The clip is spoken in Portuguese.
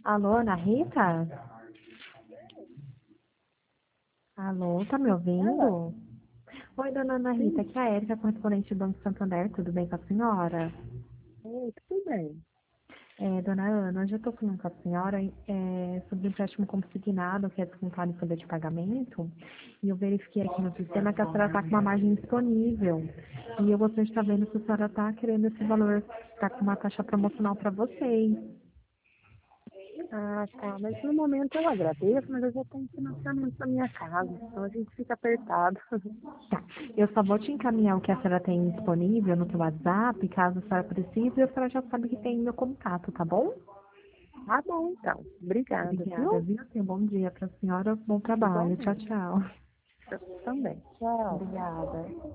Alô, Ana Rita? Alô, tá me Ela? ouvindo? Oi, dona Ana Rita, Sim. aqui é a Érica, correspondente do Banco Santander, tudo bem com a senhora? Oi, tudo bem. Dona Ana, hoje eu estou falando com a senhora sobre o empréstimo consignado, que é descontado em folha de pagamento, e eu verifiquei aqui no sistema que a senhora está com uma margem disponível. E eu gostaria de estar vendo se a senhora está querendo esse valor, está com uma taxa promocional para vocês. Ah, tá. Mas no momento eu agradeço, mas eu já tenho financiamento da minha casa, então a gente fica apertado. Tá. Eu só vou te encaminhar o que a senhora tem disponível no seu WhatsApp, caso a senhora precise, a senhora já sabe que tem meu contato, tá bom? Tá bom, então. Obrigada, Obrigada, viu? viu? Tenha um bom dia para a senhora, bom trabalho. Tchau, Igualmente. tchau. Eu também. Tchau. Obrigada.